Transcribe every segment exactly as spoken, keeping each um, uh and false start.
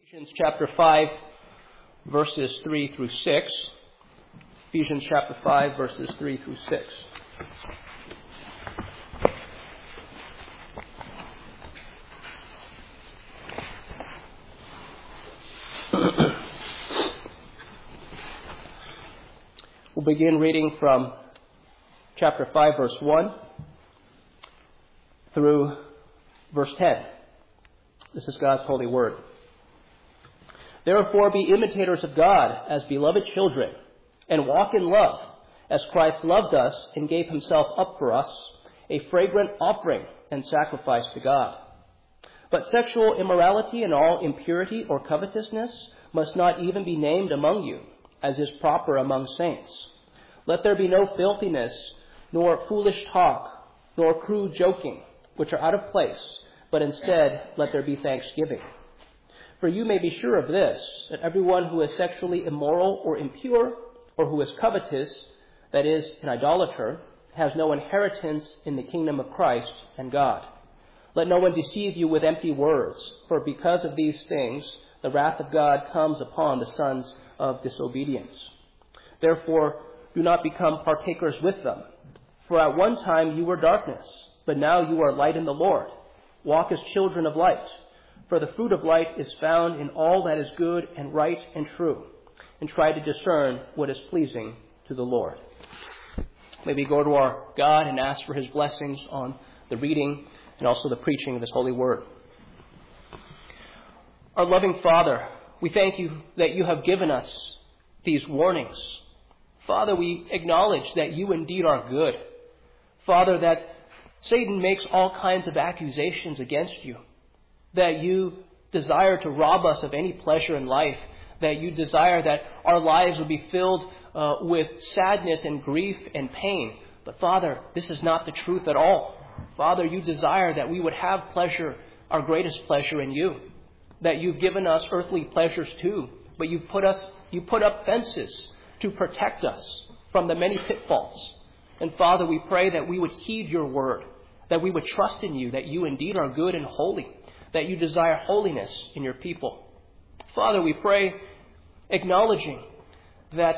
Ephesians chapter five, verses three through six. Ephesians chapter five, verses three through six. We'll begin reading from chapter five, verse one through verse ten. This is God's holy word. Therefore be imitators of God as beloved children, and walk in love, as Christ loved us and gave himself up for us, a fragrant offering and sacrifice to God. But sexual immorality and all impurity or covetousness must not even be named among you, as is proper among saints. Let there be no filthiness, nor foolish talk, nor crude joking, which are out of place, but instead let there be thanksgiving. For you may be sure of this, that everyone who is sexually immoral or impure, or who is covetous, that is, an idolater, has no inheritance in the kingdom of Christ and God. Let no one deceive you with empty words, for because of these things the wrath of God comes upon the sons of disobedience. Therefore, do not become partakers with them. For at one time you were darkness, but now you are light in the Lord. Walk as children of light. For the fruit of light is found in all that is good and right and true, and try to discern what is pleasing to the Lord. May we go to our God and ask for his blessings on the reading and also the preaching of his holy word. Our loving Father, we thank you that you have given us these warnings. Father, we acknowledge that you indeed are good. Father, that Satan makes all kinds of accusations against you, that you desire to rob us of any pleasure in life, that you desire that our lives would be filled uh, with sadness and grief and pain. But Father, this is not the truth at all. Father, you desire that we would have pleasure, our greatest pleasure in you, that you've given us earthly pleasures too, but you put us, you put up fences to protect us from the many pitfalls. And Father, we pray that we would heed your word, that we would trust in you, that you indeed are good and holy, that you desire holiness in your people. Father, we pray, acknowledging that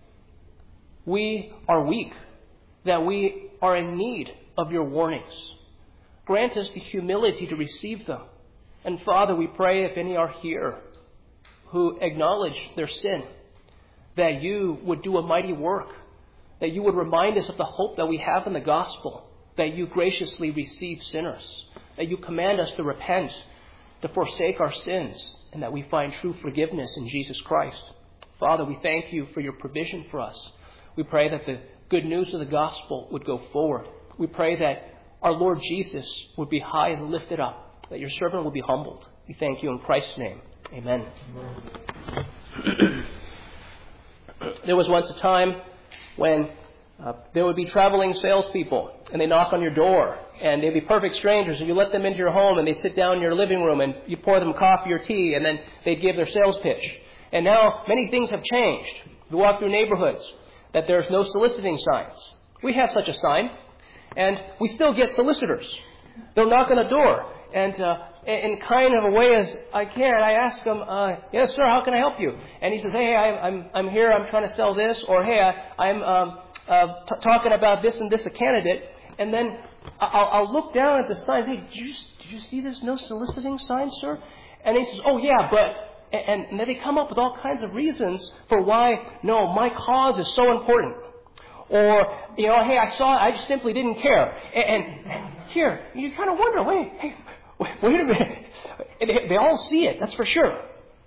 we are weak, that we are in need of your warnings. Grant us the humility to receive them. And Father, we pray if any are here who acknowledge their sin, that you would do a mighty work, that you would remind us of the hope that we have in the gospel, that you graciously receive sinners, that you command us to repent, to forsake our sins, and that we find true forgiveness in Jesus Christ. Father, we thank you for your provision for us. We pray that the good news of the gospel would go forward. We pray that our Lord Jesus would be high and lifted up, that your servant would be humbled. We thank you in Christ's name. Amen. Amen. There was once a time when uh, there would be traveling salespeople, and they knock on your door, and they'd be perfect strangers, and you let them into your home, and they sit down in your living room, and you pour them coffee or tea, and then they'd give their sales pitch. And now many things have changed. We walk through neighborhoods that there's no soliciting signs. We have such a sign, and we still get solicitors. They'll knock on the door, and uh, in kind of a way as I can, I ask them, uh, yes, sir, how can I help you? And he says, hey, I, I'm I'm here, I'm trying to sell this, or hey, I, I'm um, uh, t- talking about this and this, a candidate. And then I'll, I'll look down at the signs. Hey, did you, did you see there's no soliciting sign, sir? And he says, oh, yeah, but, and, and then they come up with all kinds of reasons for why, no, my cause is so important. Or, you know, hey, I saw it, I just simply didn't care. And, and, and here, you kind of wonder, wait, hey, wait a minute. They, they all see it, that's for sure.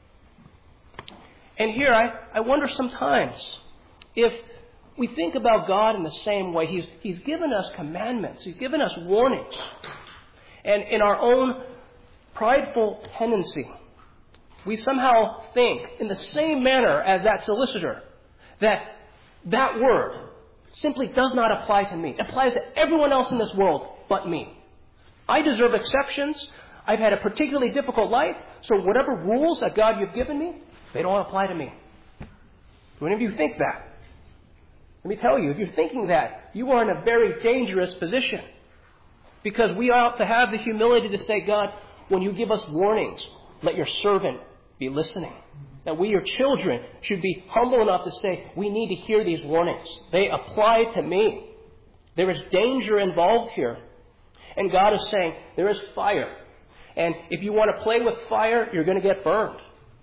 And here, I, I wonder sometimes if we think about God in the same way. He's, he's given us commandments. He's given us warnings. And in our own prideful tendency, we somehow think in the same manner as that solicitor that that word simply does not apply to me. It applies to everyone else in this world but me. I deserve exceptions. I've had a particularly difficult life, so whatever rules that God you've given me, they don't apply to me. Do any of you think that? Let me tell you, if you're thinking that, you are in a very dangerous position. Because we ought to have the humility to say, God, when you give us warnings, let your servant be listening. That we, your children, should be humble enough to say, we need to hear these warnings. They apply to me. There is danger involved here. And God is saying, there is fire. And if you want to play with fire, you're going to get burned.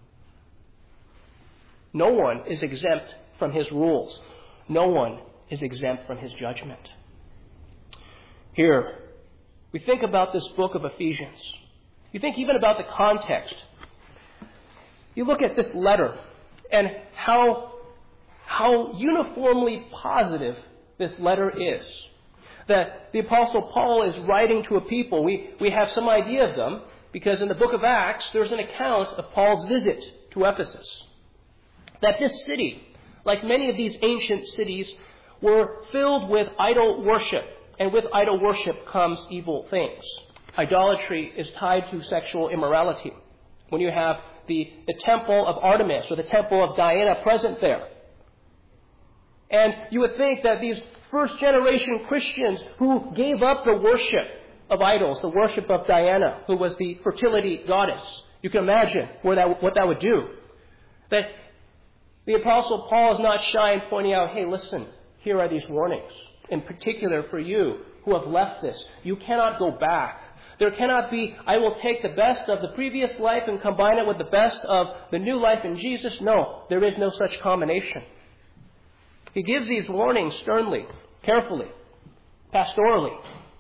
No one is exempt from His rules. No one is exempt from His judgment. Here, we think about this book of Ephesians. You think even about the context. You look at this letter and how, how uniformly positive this letter is. That the Apostle Paul is writing to a people. We, we have some idea of them because in the book of Acts, there's an account of Paul's visit to Ephesus. That this city, like many of these ancient cities, were filled with idol worship. And with idol worship comes evil things. Idolatry is tied to sexual immorality. When you have the, the temple of Artemis or the temple of Diana present there. And you would think that these first generation Christians who gave up the worship of idols, the worship of Diana, who was the fertility goddess, you can imagine where that, what that would do. That the Apostle Paul is not shy in pointing out, hey, listen, here are these warnings. In particular for you who have left this. You cannot go back. There cannot be, I will take the best of the previous life and combine it with the best of the new life in Jesus. No, there is no such combination. He gives these warnings sternly, carefully, pastorally.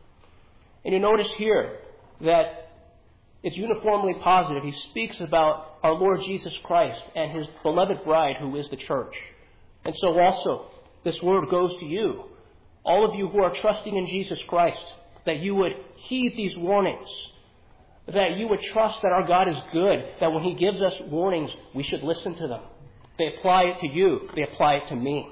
And you notice here that it's uniformly positive. He speaks about our Lord Jesus Christ and His beloved bride who is the church. And so also, this word goes to you, all of you who are trusting in Jesus Christ, that you would heed these warnings, that you would trust that our God is good, that when He gives us warnings, we should listen to them. They apply it to you. They apply it to me.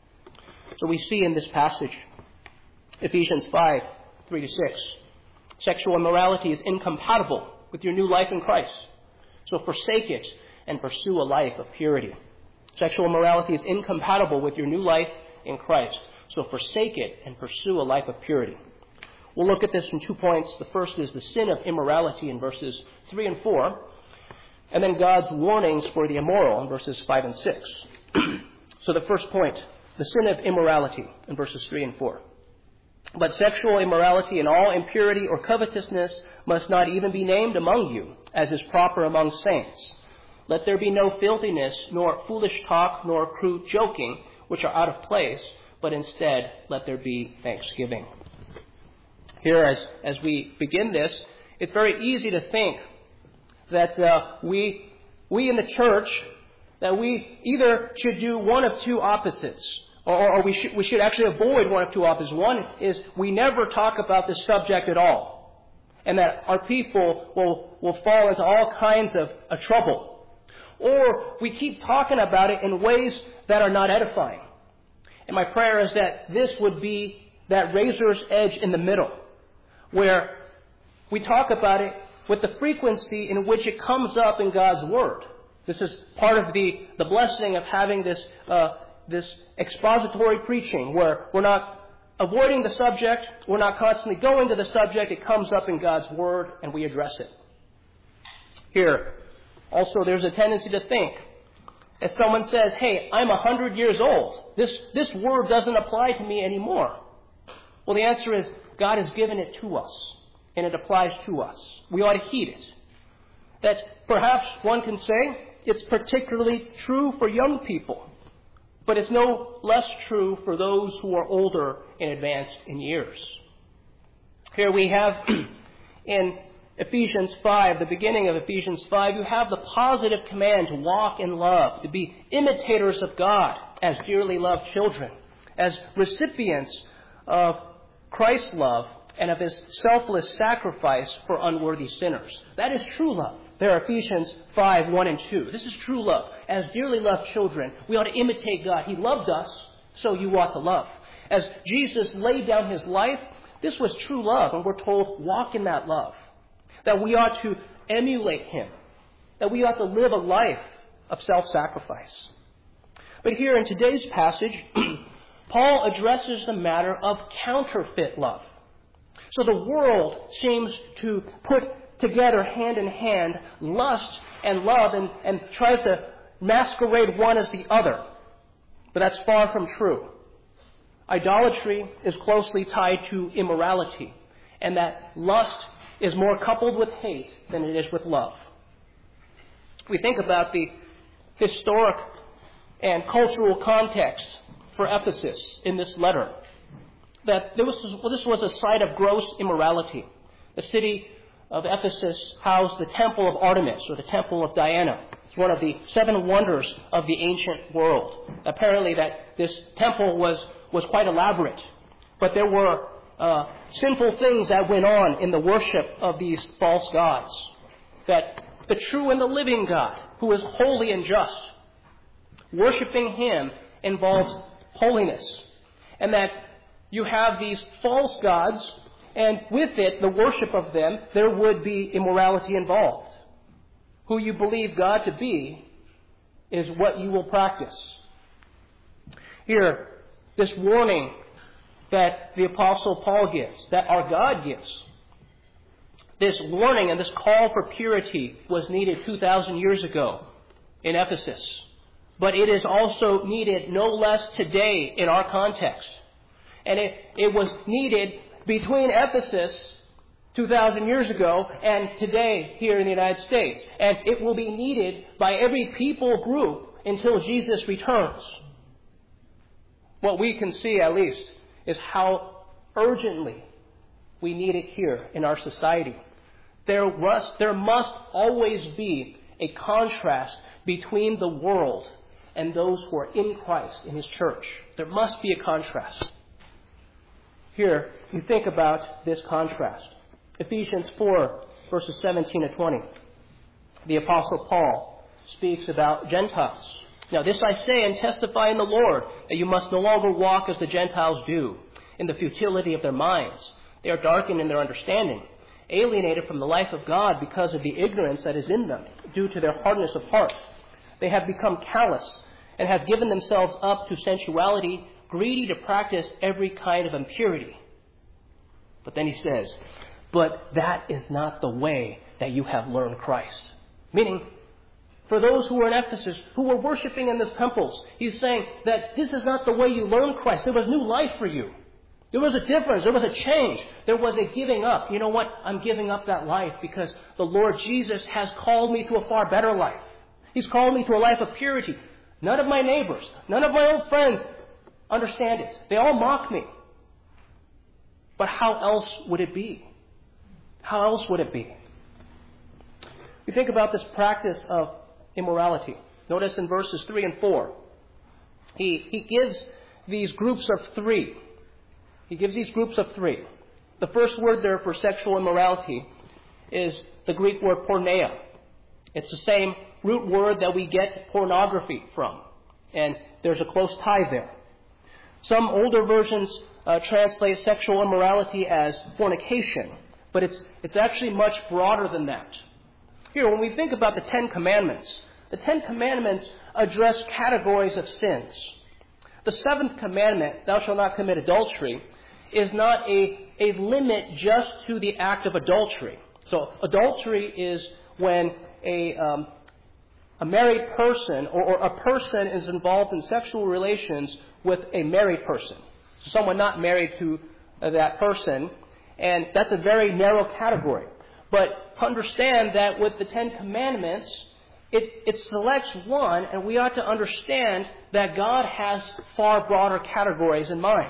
So we see in this passage, Ephesians five, three to six, sexual immorality is incompatible with your new life in Christ. So forsake it and pursue a life of purity. Sexual immorality is incompatible with your new life in Christ. So forsake it and pursue a life of purity. We'll look at this from two points. The first is the sin of immorality in verses three and four, and then God's warnings for the immoral in verses five and six. So the first point, the sin of immorality in verses three and four. But sexual immorality and all impurity or covetousness must not even be named among you, as is proper among saints. Let there be no filthiness, nor foolish talk, nor crude joking, which are out of place, but instead let there be thanksgiving. Here, as, as we begin this, it's very easy to think that uh, we, we in the church, that we either should do one of two opposites, or, or we, should, we should actually avoid one of two opposites. One is we never talk about this subject at all, and that our people will, will fall into all kinds of, of trouble. Or we keep talking about it in ways that are not edifying. And my prayer is that this would be that razor's edge in the middle, where we talk about it with the frequency in which it comes up in God's Word. This is part of the, the blessing of having this, uh, this expository preaching, where we're not avoiding the subject, we're not constantly going to the subject, it comes up in God's Word and we address it. Here, also there's a tendency to think, if someone says, hey, I'm a hundred years old, this, this word doesn't apply to me anymore. Well, the answer is, God has given it to us, and it applies to us. We ought to heed it. That perhaps one can say it's particularly true for young people, but it's no less true for those who are older and advanced in years. Here we have in Ephesians five, the beginning of Ephesians five, you have the positive command to walk in love, to be imitators of God as dearly loved children, as recipients of Christ's love and of His selfless sacrifice for unworthy sinners. That is true love. There are Ephesians five, one and two. This is true love. As dearly loved children, we ought to imitate God. He loved us, so you ought to love. As Jesus laid down His life, this was true love, and we're told, walk in that love. That we ought to emulate Him. That we ought to live a life of self-sacrifice. But here in today's passage, Paul addresses the matter of counterfeit love. So the world seems to put together hand in hand lust and love and, and tries to masquerade one as the other. But that's far from true. Idolatry is closely tied to immorality, and that lust is more coupled with hate than it is with love. We think about the historic and cultural context for Ephesus in this letter, that this was, well, this was a site of gross immorality. The city of Ephesus housed the temple of Artemis, or the temple of Diana. It's one of the seven wonders of the ancient world. Apparently that this temple was, was quite elaborate, but there were uh, sinful things that went on in the worship of these false gods. That the true and the living God, who is holy and just, worshiping Him involves holiness. And that you have these false gods, and with it, the worship of them, there would be immorality involved. Who you believe God to be is what you will practice. Here, this warning that the Apostle Paul gives, that our God gives, this warning and this call for purity was needed two thousand years ago in Ephesus. But it is also needed no less today in our context. And it, it was needed between Ephesus two thousand years ago and today here in the United States. And it will be needed by every people group until Jesus returns. What we can see, at least, is how urgently we need it here in our society. There must, there must always be a contrast between the world and those who are in Christ, in His church. There must be a contrast. Here, you think about this contrast. Ephesians four, verses seventeen to twenty. The Apostle Paul speaks about Gentiles. Now this I say and testify in the Lord, that you must no longer walk as the Gentiles do, in the futility of their minds. They are darkened in their understanding, alienated from the life of God because of the ignorance that is in them, due to their hardness of heart. They have become callous and have given themselves up to sensuality, greedy to practice every kind of impurity. But then he says, but that is not the way that you have learned Christ. Meaning, for those who were in Ephesus, who were worshiping in the temples, he's saying that this is not the way you learned Christ. There was new life for you. There was a difference. There was a change. There was a giving up. You know what? I'm giving up that life because the Lord Jesus has called me to a far better life. He's called me to a life of purity. None of my neighbors, none of my old friends understand it. They all mock me. But how else would it be? How else would it be? You think about this practice of immorality. Notice in verses three and four, he, he gives these groups of three. He gives these groups of three. The first word there for sexual immorality is the Greek word porneia. It's the same root word that we get pornography from. And there's a close tie there. Some older versions uh, translate sexual immorality as fornication, but it's, it's actually much broader than that. Here, when we think about the Ten Commandments, the Ten Commandments address categories of sins. The seventh commandment, thou shalt not commit adultery, is not a, a limit just to the act of adultery. So adultery is when a, um, a married person or, or a person is involved in sexual relations with a married person. So someone not married to uh, that person, and that's a very narrow category. But understand that with the Ten Commandments, it, it selects one, and we ought to understand that God has far broader categories in mind.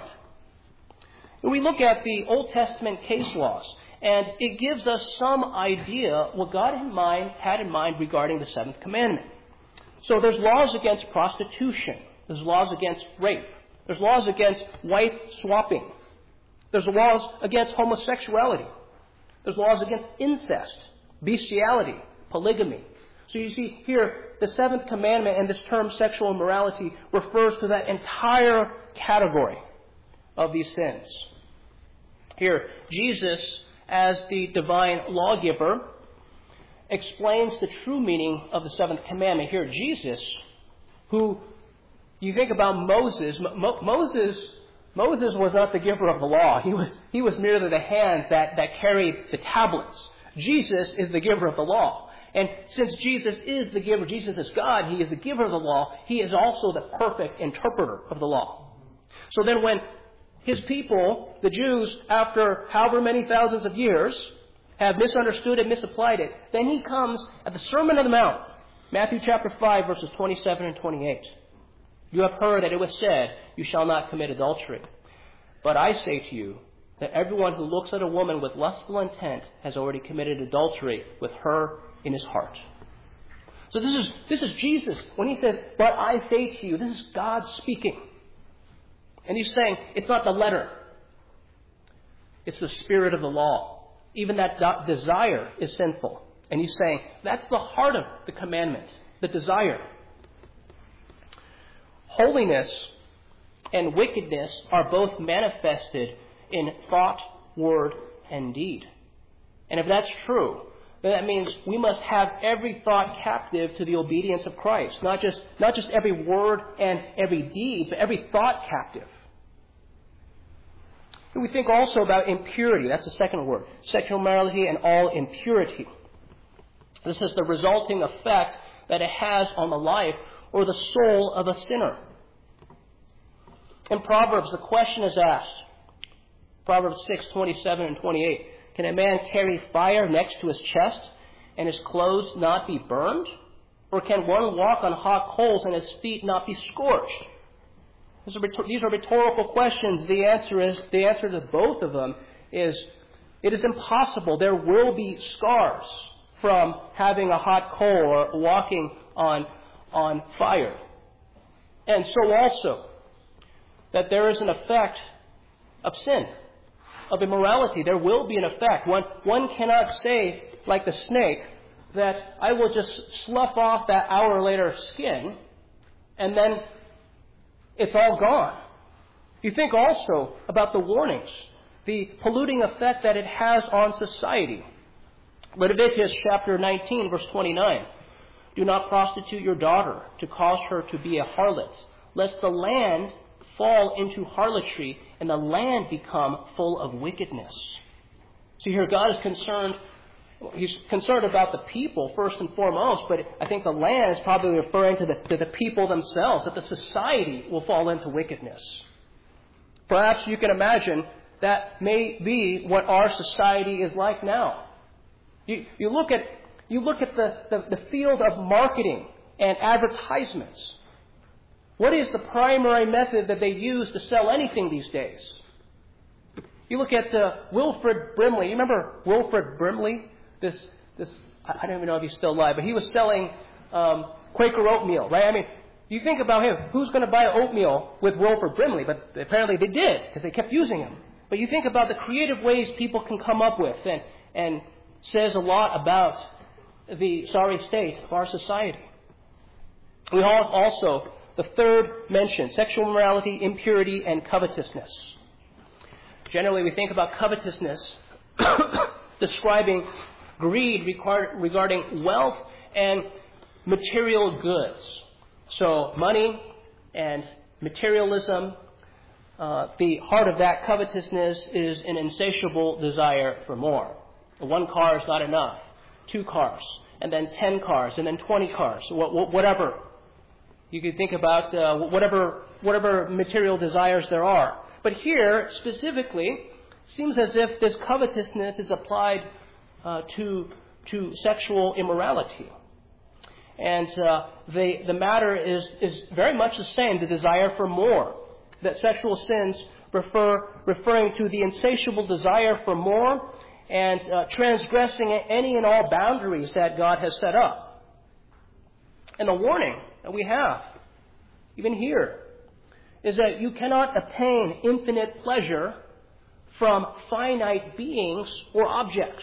We look at the Old Testament case laws, and it gives us some idea what God in mind, had in mind regarding the seventh commandment. So there's laws against prostitution. There's laws against rape. There's laws against wife swapping. There's laws against homosexuality. There's laws against incest, bestiality, polygamy. So you see here, the seventh commandment and this term sexual immorality refers to that entire category of these sins. Here, Jesus, as the divine lawgiver, explains the true meaning of the seventh commandment. Here, Jesus, who, you think about Moses, Mo- Moses, Moses was not the giver of the law. He was, he was merely the hands that, that carried the tablets. Jesus is the giver of the law. And since Jesus is the giver, Jesus is God, He is the giver of the law, He is also the perfect interpreter of the law. So then when His people, the Jews, after however many thousands of years, have misunderstood and misapplied it, then He comes at the Sermon on the Mount, Matthew chapter five, verses twenty-seven and twenty-eight. You have heard that it was said, you shall not commit adultery. But I say to you that everyone who looks at a woman with lustful intent has already committed adultery with her in his heart. So this is, this is Jesus. When He says, but I say to you, this is God speaking. And He's saying, it's not the letter. It's the spirit of the law. Even that desire is sinful. And He's saying, that's the heart of the commandment, the desire. Holiness and wickedness are both manifested in thought, word, and deed. And if that's true, then that means we must have every thought captive to the obedience of Christ. Not just, not just every word and every deed, but every thought captive. And we think also about impurity. That's the second word. Sexual immorality and all impurity. This is the resulting effect that it has on the life or the soul of a sinner. In Proverbs, the question is asked. Proverbs six, twenty-seven and twenty-eight. Can a man carry fire next to his chest and his clothes not be burned? Or can one walk on hot coals and his feet not be scorched? These are rhetorical questions. The answer is, the answer to both of them is, it is impossible. There will be scars from having a hot coal or walking on, on fire. And so also, that there is an effect of sin, of immorality. There will be an effect. One, one cannot say, like the snake, that I will just slough off that hour later skin, and then it's all gone. You think also about the warnings, the polluting effect that it has on society. Leviticus chapter nineteen, verse twenty-nine. Do not prostitute your daughter to cause her to be a harlot, lest the land fall into harlotry and the land become full of wickedness. So here God is concerned, He's concerned about the people first and foremost, but I think the land is probably referring to the, to the people themselves, that the society will fall into wickedness. Perhaps you can imagine that may be what our society is like now. You, you look at, you look at the, the, the field of marketing and advertisements. What is the primary method that they use to sell anything these days? You look at uh, Wilfred Brimley. You remember Wilfred Brimley? This, this, I don't even know if he's still alive, but he was selling um, Quaker oatmeal, right? I mean, you think about him. Who's going to buy oatmeal with Wilfred Brimley? But apparently they did, because they kept using him. But you think about the creative ways people can come up with, and, and says a lot about the sorry state of our society. We have also the third mention, sexual immorality, impurity, and covetousness. Generally, we think about covetousness describing greed regarding wealth and material goods. So money and materialism, uh, the heart of that covetousness is an insatiable desire for more. One car is not enough. Two cars, and then ten cars, and then twenty cars, whatever. You can think about uh, whatever whatever material desires there are. But here, specifically, it seems as if this covetousness is applied uh, to to sexual immorality. And uh, the the matter is, is very much the same, the desire for more. That sexual sins refer referring to the insatiable desire for more and uh, transgressing any and all boundaries that God has set up. And the warning that we have, even here, is that you cannot obtain infinite pleasure from finite beings or objects.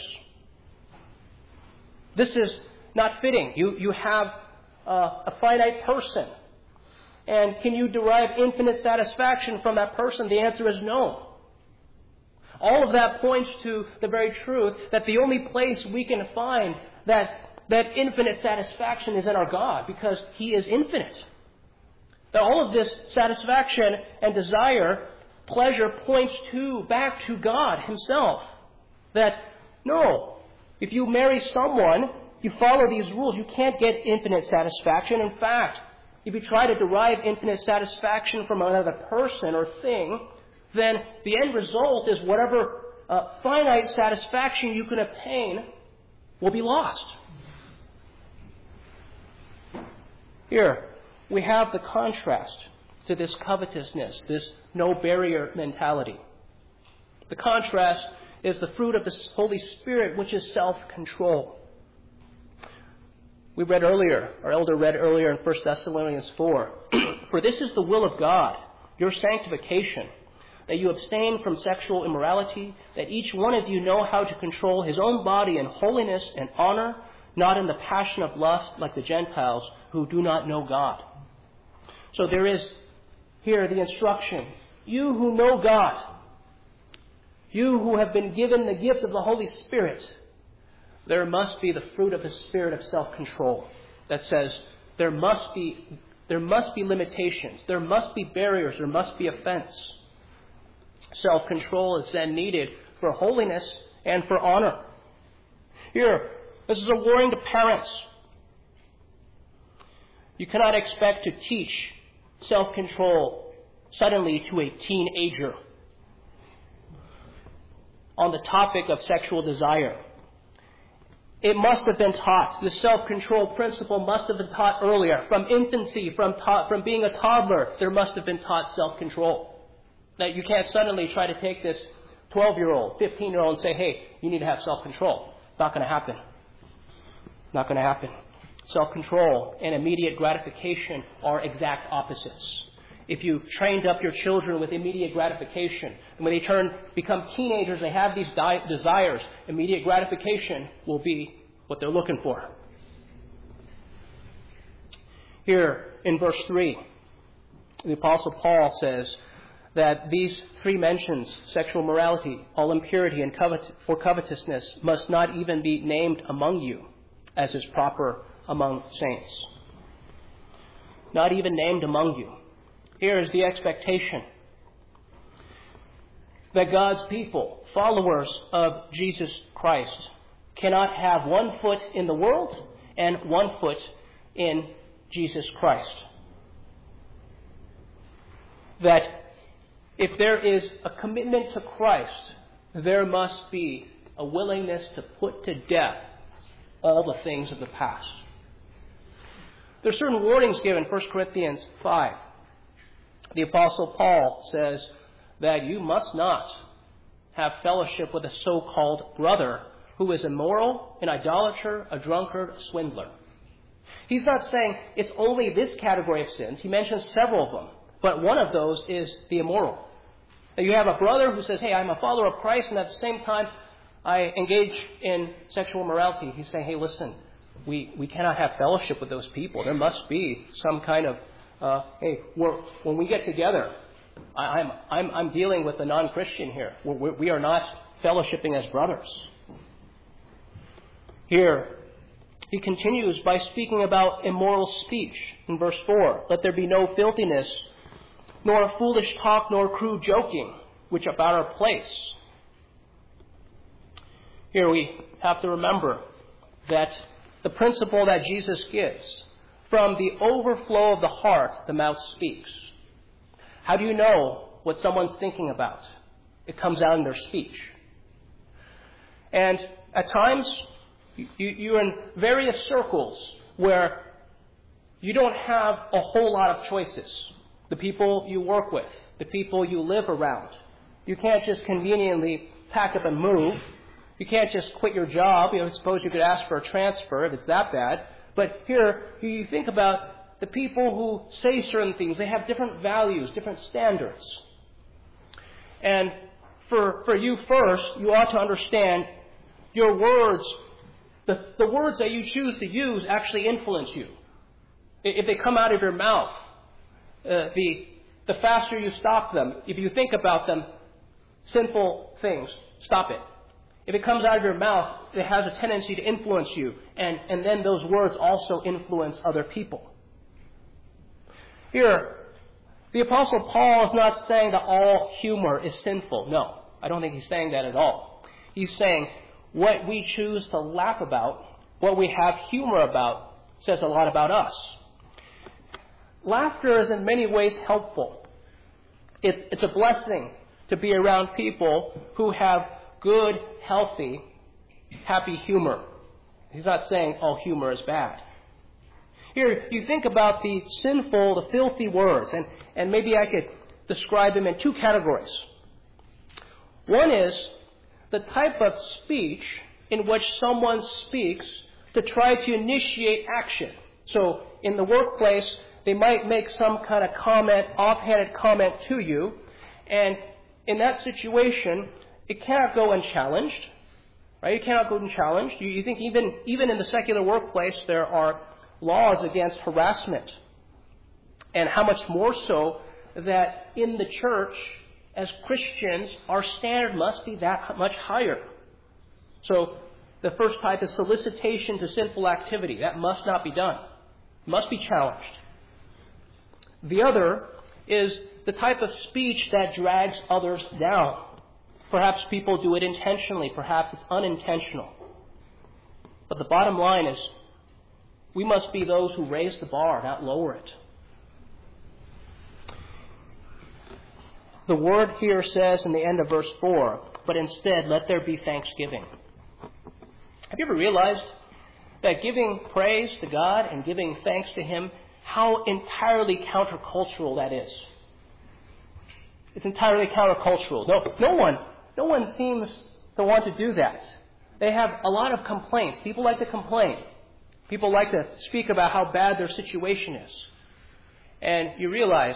This is not fitting. You, you have uh, a finite person. And can you derive infinite satisfaction from that person? The answer is no. All of that points to the very truth that the only place we can find that, that infinite satisfaction is in our God, because He is infinite. That all of this satisfaction and desire, pleasure, points to back to God Himself. That, no, If you marry someone, you follow these rules, you can't get infinite satisfaction. In fact, if you try to derive infinite satisfaction from another person or thing, then the end result is whatever uh, finite satisfaction you can obtain will be lost. Here, we have the contrast to this covetousness, this no-barrier mentality. The contrast is the fruit of the Holy Spirit, which is self-control. We read earlier, our elder read earlier in First Thessalonians four, "For this is the will of God, your sanctification, that you abstain from sexual immorality, that each one of you know how to control his own body in holiness and honor, not in the passion of lust like the Gentiles who do not know God." So there is here the instruction, you who know God, you who have been given the gift of the Holy Spirit, there must be the fruit of the spirit of self-control that says there must be, there must be limitations, there must be barriers, there must be offense. Self-control is then needed for holiness and for honor. Here, this is a warning to parents. You cannot expect to teach self-control suddenly to a teenager on the topic of sexual desire. It must have been taught. The self-control principle must have been taught earlier. From infancy, from, ta- from being a toddler, there must have been taught self-control. That you can't suddenly try to take this twelve-year-old, fifteen-year-old and say, hey, you need to have self-control. Not going to happen. Not going to happen. Self-control and immediate gratification are exact opposites. If you trained up your children with immediate gratification, and when they turn, become teenagers, they have these di- desires, immediate gratification will be what they're looking for. Here in verse three, the Apostle Paul says that these three mentions, sexual morality, all impurity, and covet- for covetousness, must not even be named among you, as is proper among saints. Not even named among you. Here is the expectation that God's people, followers of Jesus Christ, cannot have one foot in the world and one foot in Jesus Christ. That if there is a commitment to Christ, there must be a willingness to put to death all the things of the past. There are certain warnings given in First Corinthians five. The Apostle Paul says that you must not have fellowship with a so-called brother who is immoral, an idolater, a drunkard, a swindler. He's not saying it's only this category of sins. He mentions several of them. But one of those is the immoral. That you have a brother who says, hey, I'm a follower of Christ, and at the same time, I engage in sexual immorality. He's saying, hey, listen, we, we cannot have fellowship with those people. There must be some kind of Uh, hey, we're, when we get together, I, I'm, I'm, I'm dealing with a non-Christian here. We're, we are not fellowshipping as brothers. Here, he continues by speaking about immoral speech in verse four. Let there be no filthiness, nor foolish talk, nor crude joking, which about our place. Here we have to remember that the principle that Jesus gives, from the overflow of the heart, the mouth speaks. How do you know what someone's thinking about? It comes out in their speech. And at times, you, you're in various circles where you don't have a whole lot of choices. The people you work with, the people you live around. You can't just conveniently pack up and move. You can't just quit your job. You know, suppose you could ask for a transfer if it's that bad. But here, you think about the people who say certain things. They have different values, different standards. And for, for you first, you ought to understand your words, the, the words that you choose to use actually influence you. If they come out of your mouth, uh, the, the faster you stop them. If you think about them, sinful things, stop it. If it comes out of your mouth, it has a tendency to influence you. And, and then those words also influence other people. Here, the Apostle Paul is not saying that all humor is sinful. No, I don't think he's saying that at all. He's saying what we choose to laugh about, what we have humor about, says a lot about us. Laughter is in many ways helpful. It, it's a blessing to be around people who have good, healthy, happy humor. He's not saying all humor is bad. Here, you think about the sinful, the filthy words, and, and maybe I could describe them in two categories. One is the type of speech in which someone speaks to try to initiate action. So, in the workplace, they might make some kind of comment, offhanded comment to you, and in that situation, it cannot go unchallenged, right? It cannot go unchallenged. You, you think even, even in the secular workplace, there are laws against harassment. And how much more so that in the church, as Christians, our standard must be that much higher. So, the first type is solicitation to sinful activity. That must not be done. It must be challenged. The other is the type of speech that drags others down. Perhaps people do it intentionally. Perhaps it's unintentional. But the bottom line is, we must be those who raise the bar, not lower it. The word here says in the end of verse four, but instead let there be thanksgiving. Have you ever realized that giving praise to God and giving thanks to Him, how entirely countercultural that is? It's entirely countercultural. No, no one, no one seems to want to do that. They have a lot of complaints. People like to complain. People like to speak about how bad their situation is. And you realize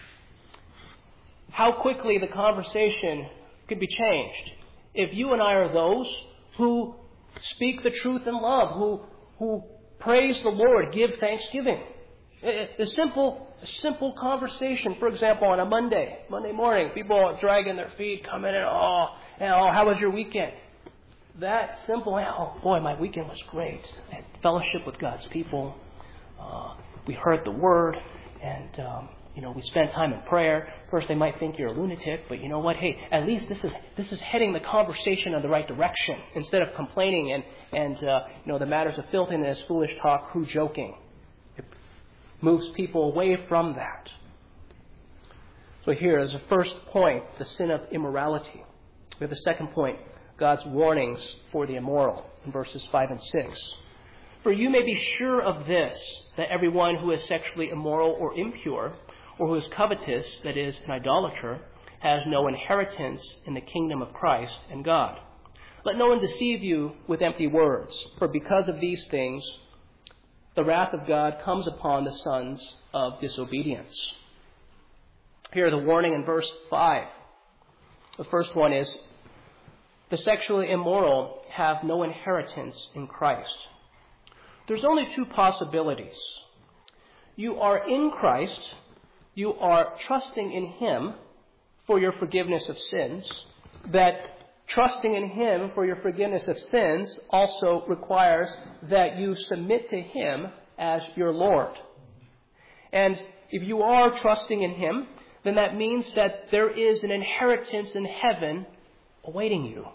how quickly the conversation could be changed if you and I are those who speak the truth in love, who who praise the Lord, give thanksgiving. A simple, a simple conversation, for example, on a Monday, Monday morning, people are dragging their feet, coming in, oh, and, oh, how was your weekend? That simple, oh boy, my weekend was great. I had fellowship with God's people. Uh, we heard the Word, and um, you know, we spent time in prayer. First, they might think you're a lunatic, but you know what? Hey, at least this is this is heading the conversation in the right direction instead of complaining and and uh, you know the matters of filthiness, foolish talk, crude joking. It moves people away from that. So here is the first point: the sin of immorality. We have the second point: God's warnings for the immoral in verses five and six. For you may be sure of this, that everyone who is sexually immoral or impure, or who is covetous, that is, an idolater, has no inheritance in the kingdom of Christ and God. Let no one deceive you with empty words, for because of these things, the wrath of God comes upon the sons of disobedience. Here, the warning in verse five. The first one is, the sexually immoral have no inheritance in Christ. There's only two possibilities. You are in Christ. You are trusting in Him for your forgiveness of sins. That trusting in Him for your forgiveness of sins also requires that you submit to Him as your Lord. And if you are trusting in Him, then that means that there is an inheritance in heaven awaiting you.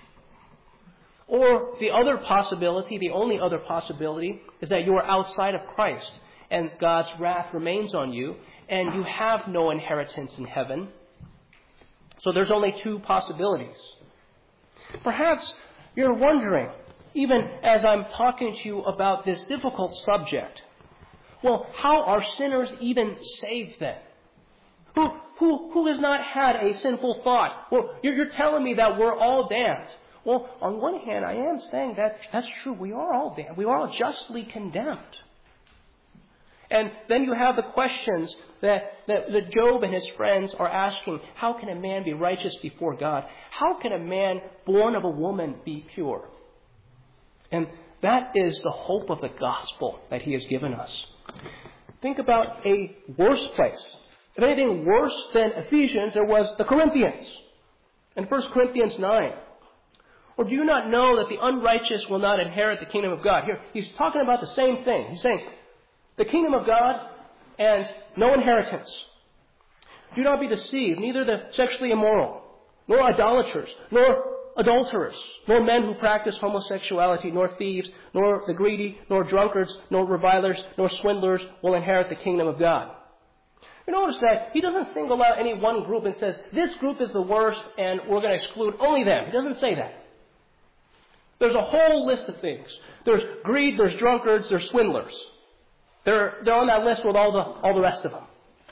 Or the other possibility, the only other possibility, is that you are outside of Christ and God's wrath remains on you, and you have no inheritance in heaven. So there's only two possibilities. Perhaps you're wondering, even as I'm talking to you about this difficult subject, well, how are sinners even saved then? Who, who, who has not had a sinful thought? Well, you're, you're telling me that we're all damned. Well, on one hand, I am saying that that's true. We are all damned. We are all justly condemned. And then you have the questions that, that, that Job and his friends are asking. How can a man be righteous before God? How can a man born of a woman be pure? And that is the hope of the gospel that He has given us. Think about a worse place. If anything worse than Ephesians, there was the Corinthians. In First Corinthians nine. Or do you not know that the unrighteous will not inherit the kingdom of God? Here, he's talking about the same thing. He's saying, the kingdom of God and no inheritance. Do not be deceived, neither the sexually immoral, nor idolaters, nor adulterers, nor men who practice homosexuality, nor thieves, nor the greedy, nor drunkards, nor revilers, nor swindlers will inherit the kingdom of God. You notice that he doesn't single out any one group and says, this group is the worst and we're going to exclude only them. He doesn't say that. There's a whole list of things. There's greed, there's drunkards, there's swindlers. They're, they're on that list with all the, all the rest of them.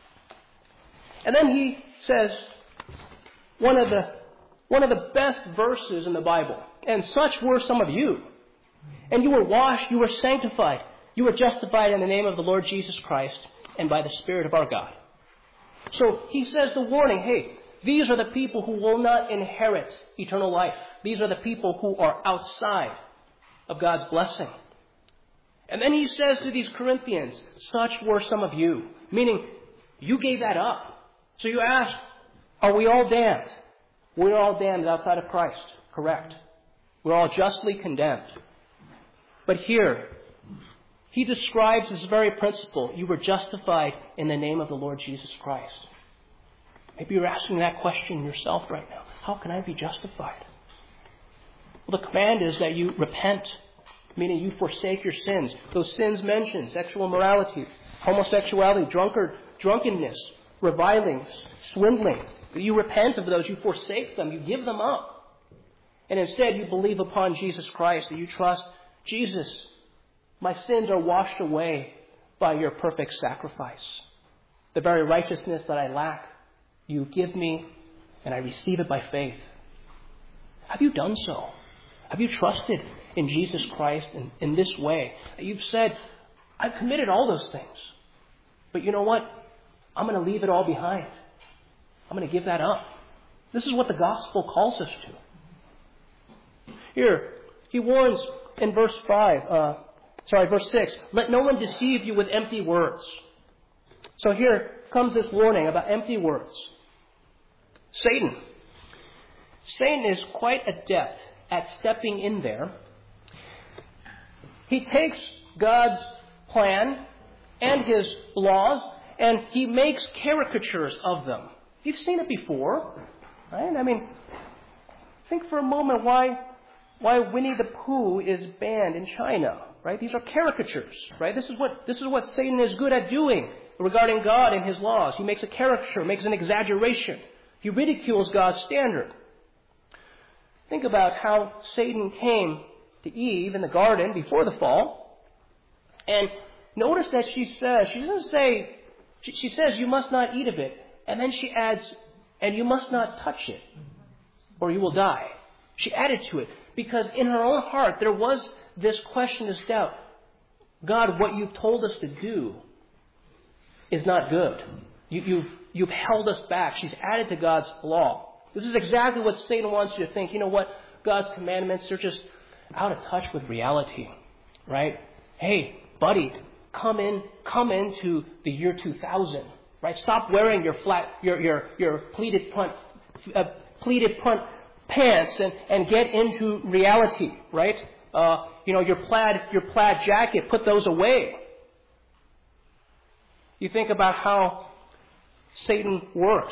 And then he says one of the, one of the best verses in the Bible. And such were some of you. And you were washed, you were sanctified, you were justified in the name of the Lord Jesus Christ and by the Spirit of our God. So he says the warning, hey, these are the people who will not inherit eternal life. These are the people who are outside of God's blessing. And then he says to these Corinthians, such were some of you. Meaning, you gave that up. So you ask, are we all damned? We're all damned outside of Christ. Correct. We're all justly condemned. But here, he describes this very principle. You were justified in the name of the Lord Jesus Christ. Maybe you're asking that question yourself right now. How can I be justified? Well, the command is that you repent, meaning you forsake your sins. Those sins mentioned, sexual immorality, homosexuality, drunkard, drunkenness, reviling, swindling. You repent of those, you forsake them, you give them up. And instead you believe upon Jesus Christ, that you trust Jesus. My sins are washed away by your perfect sacrifice. The very righteousness that I lack, you give me, and I receive it by faith. Have you done so? Have you trusted in Jesus Christ in, in this way? You've said, I've committed all those things. But you know what? I'm going to leave it all behind. I'm going to give that up. This is what the gospel calls us to. Here, he warns in verse five, uh, sorry, verse six, let no one deceive you with empty words. So here comes this warning about empty words. Satan. Satan is quite adept at stepping in there. He takes God's plan and His laws and he makes caricatures of them. You've seen it before, right? I mean, think for a moment why why Winnie the Pooh is banned in China, right? These are caricatures, right? This is what this is what Satan is good at doing regarding God and His laws. He makes a caricature, makes an exaggeration. He ridicules God's standard. Think about how Satan came to Eve in the garden before the fall. And notice that she says, she doesn't say, she, she says, you must not eat of it. And then she adds, and you must not touch it, or you will die. She added to it, because in her own heart there was this question, this doubt. God, what you've told us to do is not good. You, you've, you've held us back. She's added to God's law. This is exactly what Satan wants you to think. You know what? God's commandments are just out of touch with reality, right? Hey, buddy, come in, come into the year two thousand, right? Stop wearing your flat, your your your pleated front, uh, pleated front pants and and get into reality, right? Uh, you know, your plaid your plaid jacket, put those away. You think about how Satan works.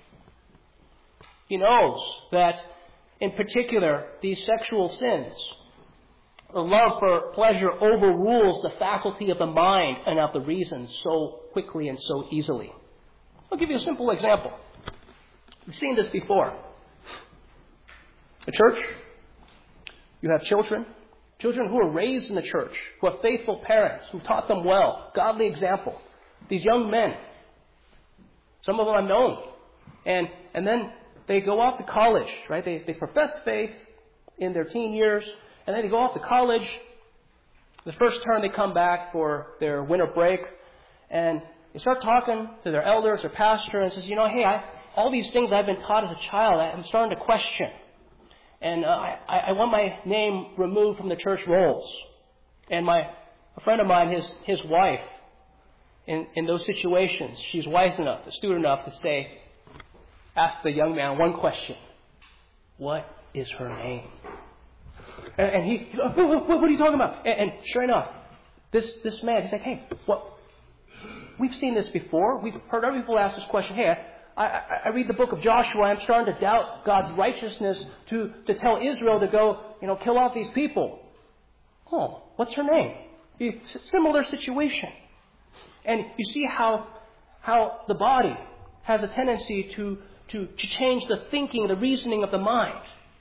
He knows that, in particular, these sexual sins, the love for pleasure overrules the faculty of the mind and of the reason so quickly and so easily. I'll give you a simple example. We've seen this before. The church, you have children, children who are raised in the church, who have faithful parents, who taught them well, godly example. These young men, some of them I've known, and and then they go off to college, right? They they profess faith in their teen years, and then they go off to college. The first term they come back for their winter break, and they start talking to their elders or pastor, and says, you know, hey, I, all these things I've been taught as a child, I'm starting to question, and uh, I I want my name removed from the church rolls. And my a friend of mine, his his wife, in in those situations, she's wise enough, astute enough to say. Ask the young man one question. What is her name? And, and he, what, what, what are you talking about? And, and sure enough, this, this man, he's like, hey, what? We've seen this before. We've heard other people ask this question. Hey, I, I, I read the book of Joshua, I'm starting to doubt God's righteousness to, to tell Israel to go, you know, kill off these people. Oh, what's her name? Similar situation. And you see how, how the body has a tendency to, to, to change the thinking, the reasoning of the mind.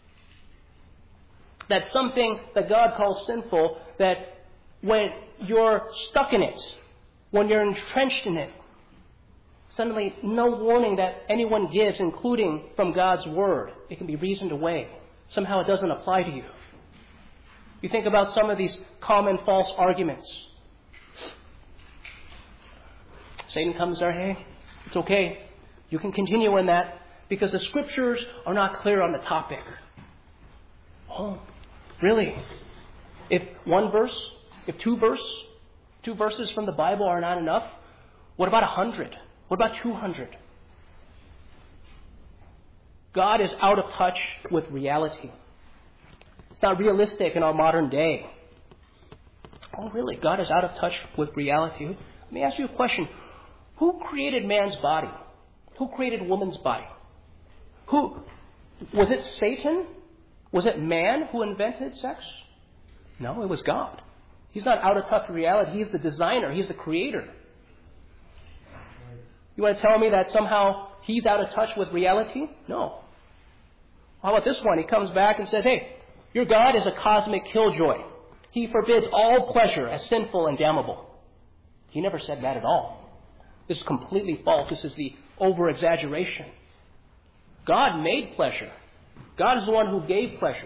That something that God calls sinful, that when you're stuck in it, when you're entrenched in it, suddenly no warning that anyone gives, including from God's Word, it can be reasoned away. Somehow it doesn't apply to you. You think about some of these common false arguments. Satan comes there, hey, it's okay. You can continue in that because the Scriptures are not clear on the topic. Oh, really? If one verse, if two verse, two verses from the Bible are not enough, what about a hundred? What about two hundred? God is out of touch with reality. It's not realistic in our modern day. Oh, really? God is out of touch with reality. Let me ask you a question. Who created man's body? Who created woman's body? Who? Was it Satan? Was it man who invented sex? No, it was God. He's not out of touch with reality. He's the designer. He's the creator. You want to tell me that somehow he's out of touch with reality? No. How about this one? He comes back and says, hey, your God is a cosmic killjoy. He forbids all pleasure as sinful and damnable. He never said that at all. This is completely false. This is the over-exaggeration. God made pleasure. God is the one who gave pleasure.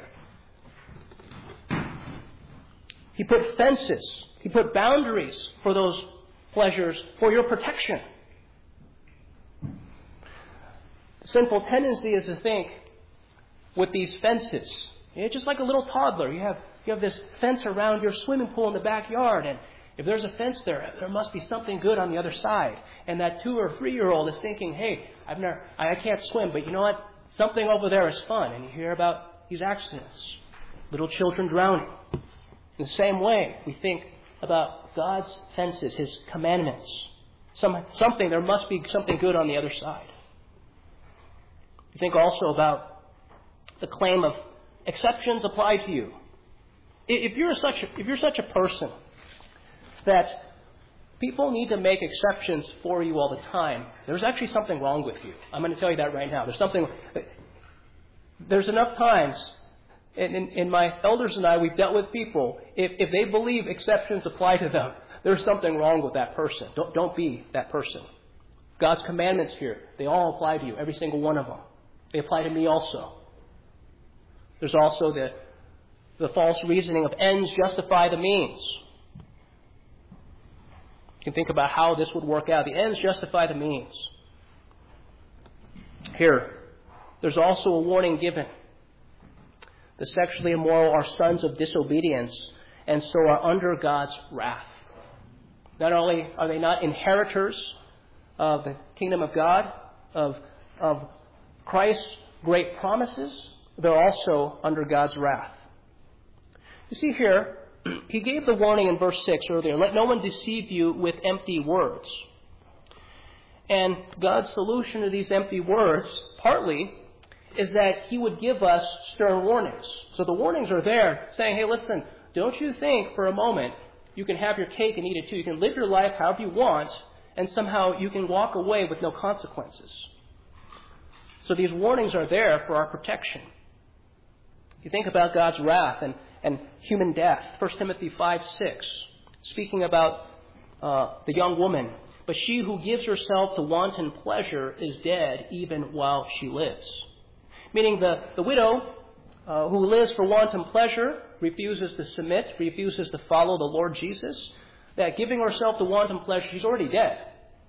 He put fences. He put boundaries for those pleasures for your protection. The sinful tendency is to think with these fences. It's just like a little toddler. You have you have this fence around your swimming pool in the backyard, and if there's a fence there, there must be something good on the other side. And that two or three-year-old is thinking, hey, I've never, I can't swim, but you know what? Something over there is fun. And you hear about these accidents. Little children drowning. In the same way, we think about God's fences, His commandments. Some, something, there must be something good on the other side. You think also about the claim of exceptions apply to you. If you're such, if you're such a person that people need to make exceptions for you all the time, there's actually something wrong with you. I'm going to tell you that right now. There's something. There's enough times, in, in, in my elders and I, we've dealt with people. If, if they believe exceptions apply to them, there's something wrong with that person. Don't, don't be that person. God's commandments here, they all apply to you, every single one of them. They apply to me also. There's also the, the false reasoning of ends justify the means. You can think about how this would work out. The ends justify the means. Here, there's also a warning given. The sexually immoral are sons of disobedience, and so are under God's wrath. Not only are they not inheritors of the kingdom of God, of, of Christ's great promises, they're also under God's wrath. You see here, he gave the warning in verse six earlier, let no one deceive you with empty words. And God's solution to these empty words, partly, is that he would give us stern warnings. So the warnings are there saying, hey, listen, don't you think for a moment you can have your cake and eat it too. You can live your life however you want, and somehow you can walk away with no consequences. So these warnings are there for our protection. You think about God's wrath and, and human death. First Timothy five six, speaking about uh, the young woman. But she who gives herself to wanton pleasure is dead even while she lives. Meaning the, the widow uh, who lives for wanton pleasure, refuses to submit, refuses to follow the Lord Jesus, that giving herself to wanton pleasure, she's already dead.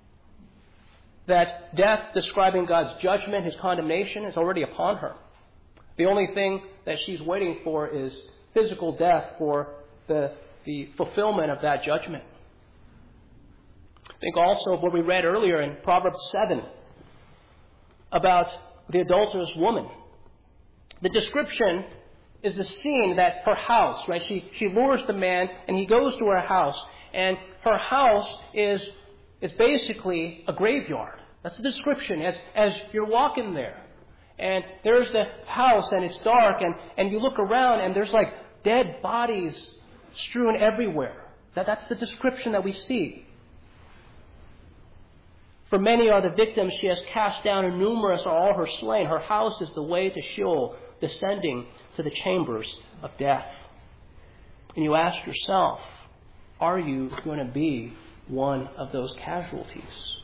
That death, describing God's judgment, His condemnation, is already upon her. The only thing that she's waiting for is physical death for the, the fulfillment of that judgment. Think also of what we read earlier in Proverbs seven about the adulterous woman. The description is the scene that her house, right? She, she lures the man and he goes to her house, and her house is, is basically a graveyard. That's the description as, as you're walking there. And there's the house and it's dark and, and you look around and there's like dead bodies strewn everywhere. That, that's the description that we see. For many are the victims she has cast down, and numerous are all her slain. Her house is the way to Sheol, descending to the chambers of death. And you ask yourself, are you going to be one of those casualties?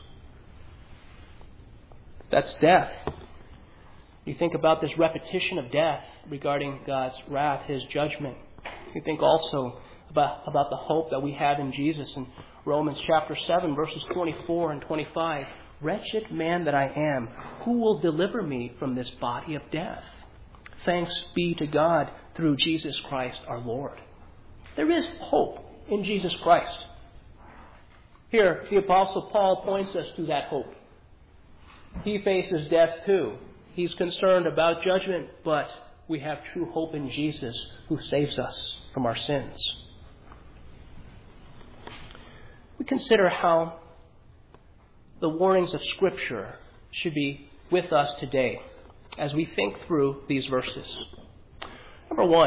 That's death. You think about this repetition of death regarding God's wrath, His judgment. You think also about, about the hope that we have in Jesus in Romans chapter seven, verses twenty-four and twenty-five. Wretched man that I am, who will deliver me from this body of death? Thanks be to God through Jesus Christ our Lord. There is hope in Jesus Christ. Here, the Apostle Paul points us to that hope. He faces death too. He's concerned about judgment, but we have true hope in Jesus who saves us from our sins. We consider how the warnings of Scripture should be with us today as we think through these verses. Number one,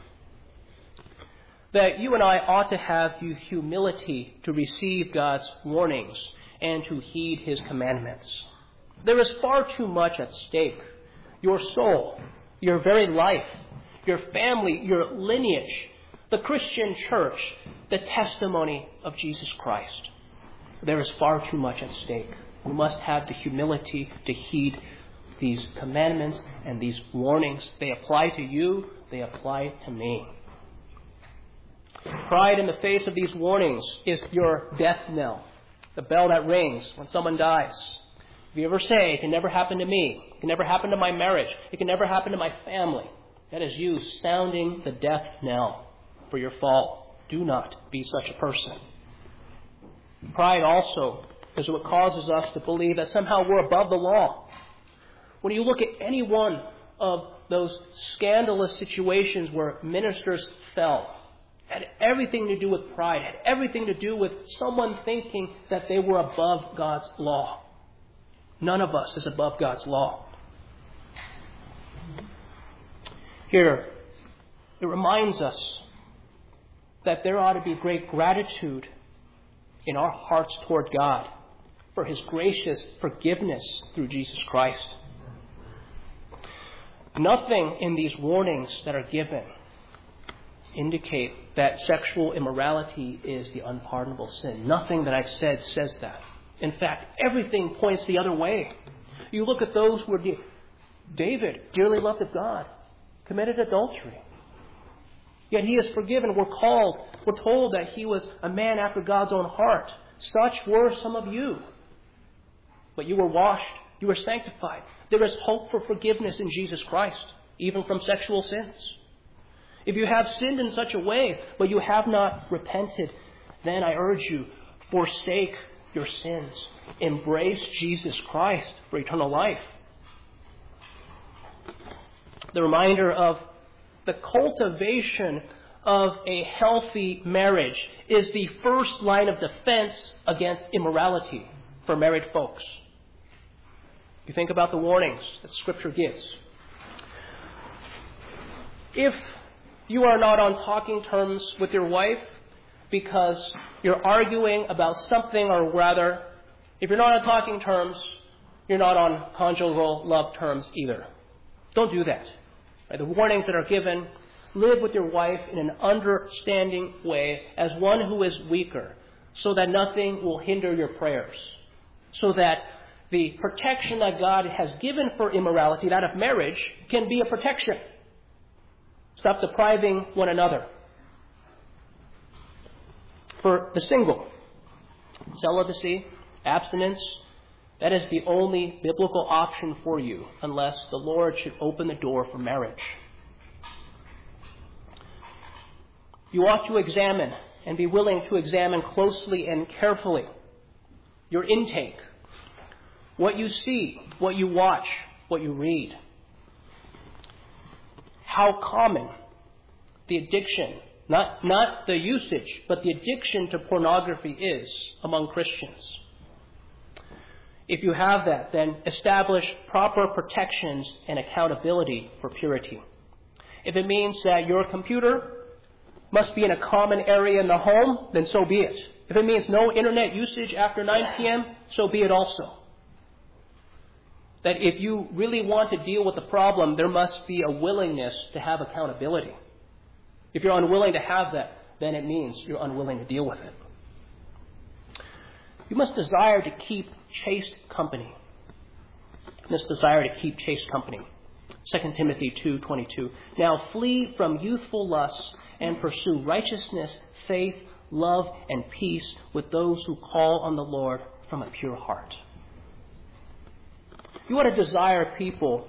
that you and I ought to have the humility to receive God's warnings and to heed His commandments. There is far too much at stake. Your soul, your very life, your family, your lineage, the Christian church, the testimony of Jesus Christ. There is far too much at stake. We must have the humility to heed these commandments and these warnings. They apply to you. They apply to me. Pride in the face of these warnings is your death knell, the bell that rings when someone dies. If you ever say, it can never happen to me, it can never happen to my marriage, it can never happen to my family, that is you sounding the death knell for your fall. Do not be such a person. Pride also is what causes us to believe that somehow we're above the law. When you look at any one of those scandalous situations where ministers fell, had everything to do with pride, had everything to do with someone thinking that they were above God's law. None of us is above God's law. Here, it reminds us that there ought to be great gratitude in our hearts toward God for His gracious forgiveness through Jesus Christ. Nothing in these warnings that are given indicate that sexual immorality is the unpardonable sin. Nothing that I've said says that. In fact, everything points the other way. You look at those who were de- David, dearly loved of God, committed adultery. Yet he is forgiven. We're called, we're told that he was a man after God's own heart. Such were some of you. But you were washed, you were sanctified. There is hope for forgiveness in Jesus Christ, even from sexual sins. If you have sinned in such a way, but you have not repented, then I urge you, forsake your sins. Embrace Jesus Christ for eternal life. The reminder of the cultivation of a healthy marriage is the first line of defense against immorality for married folks. You think about the warnings that Scripture gives. If you are not on talking terms with your wife because you're arguing about something, or rather, if you're not on talking terms, you're not on conjugal love terms either. Don't do that. Right? The warnings that are given, live with your wife in an understanding way as one who is weaker, so that nothing will hinder your prayers, so that the protection that God has given for immorality, that of marriage, can be a protection. Stop depriving one another. For the single, celibacy, abstinence, that is the only biblical option for you, unless the Lord should open the door for marriage. You ought to examine and be willing to examine closely and carefully your intake, what you see, what you watch, what you read. How common the addiction, not, not the usage, but the addiction to pornography is among Christians. If you have that, then establish proper protections and accountability for purity. If it means that your computer must be in a common area in the home, then so be it. If it means no internet usage after nine p.m., so be it also. That if you really want to deal with the problem, there must be a willingness to have accountability. If you're unwilling to have that, then it means you're unwilling to deal with it. You must desire to keep chaste company. You must desire to keep chaste company. Second Timothy two twenty-two. Now flee from youthful lusts and pursue righteousness, faith, love, and peace with those who call on the Lord from a pure heart. You ought to desire people,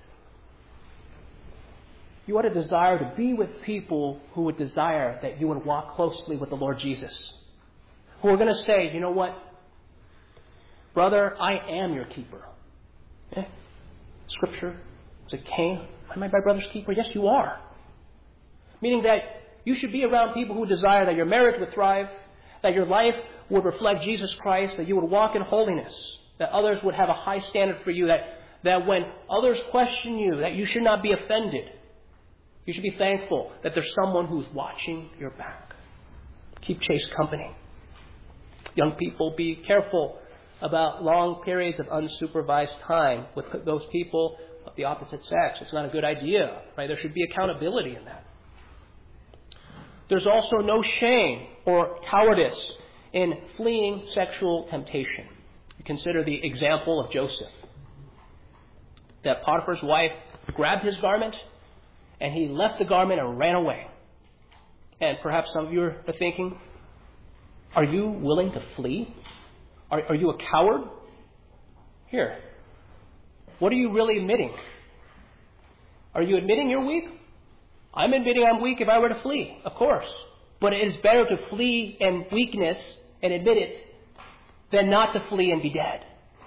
you ought to desire to be with people who would desire that you would walk closely with the Lord Jesus. Who are going to say, you know what? Brother, I am your keeper. Eh? Scripture, is it Cain? Am I my brother's keeper? Yes, you are. Meaning that you should be around people who desire that your marriage would thrive, that your life would reflect Jesus Christ, that you would walk in holiness, that others would have a high standard for you, that, that when others question you, that you should not be offended. You should be thankful that there's someone who's watching your back. Keep chaste company. Young people, be careful about long periods of unsupervised time with those people of the opposite sex. It's not a good idea, right? There should be accountability in that. There's also no shame or cowardice in fleeing sexual temptation. You consider the example of Joseph. That Potiphar's wife grabbed his garment and he left the garment and ran away. And perhaps some of you are thinking, are you willing to flee? Are, are you a coward? Here. What are you really admitting? Are you admitting you're weak? I'm admitting I'm weak if I were to flee, of course. But it is better to flee in weakness and admit it than not to flee and be dead.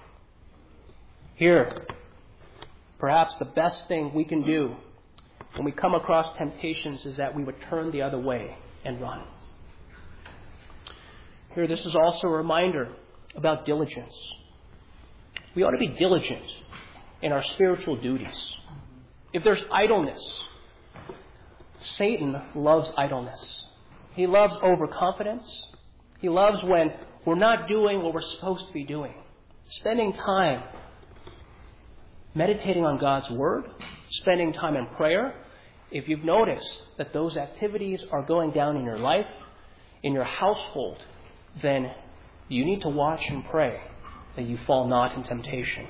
Here, perhaps the best thing we can do when we come across temptations is that we would turn the other way and run. Here, this is also a reminder about diligence. We ought to be diligent in our spiritual duties. If there's idleness, Satan loves idleness. He loves overconfidence. He loves when we're not doing what we're supposed to be doing. Spending time meditating on God's Word, spending time in prayer. If you've noticed that those activities are going down in your life, in your household, then you need to watch and pray that you fall not in temptation.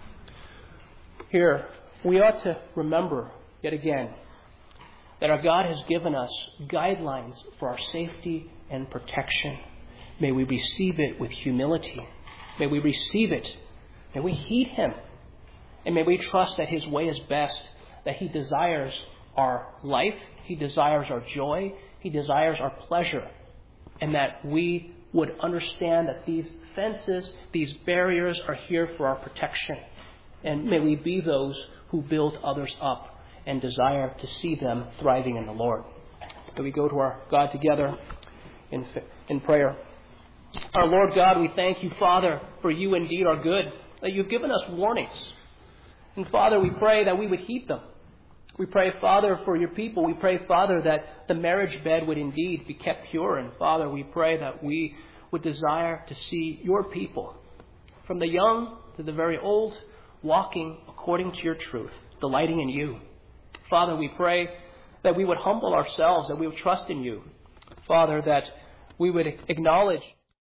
Here, we ought to remember, yet again, that our God has given us guidelines for our safety and protection. May we receive it with humility. May we receive it. May we heed Him. And may we trust that His way is best, that He desires our life, He desires our joy, He desires our pleasure, and that we would understand that these fences, these barriers are here for our protection. And may we be those who build others up and desire to see them thriving in the Lord. May we go to our God together in, in prayer. Our Lord God, we thank you, Father, for you indeed are good, that you've given us warnings. And Father, we pray that we would heed them. We pray, Father, for your people. We pray, Father, that the marriage bed would indeed be kept pure. And Father, we pray that we would desire to see your people, from the young to the very old, walking according to your truth, delighting in you. Father, we pray that we would humble ourselves, that we would trust in you. Father, that we would acknowledge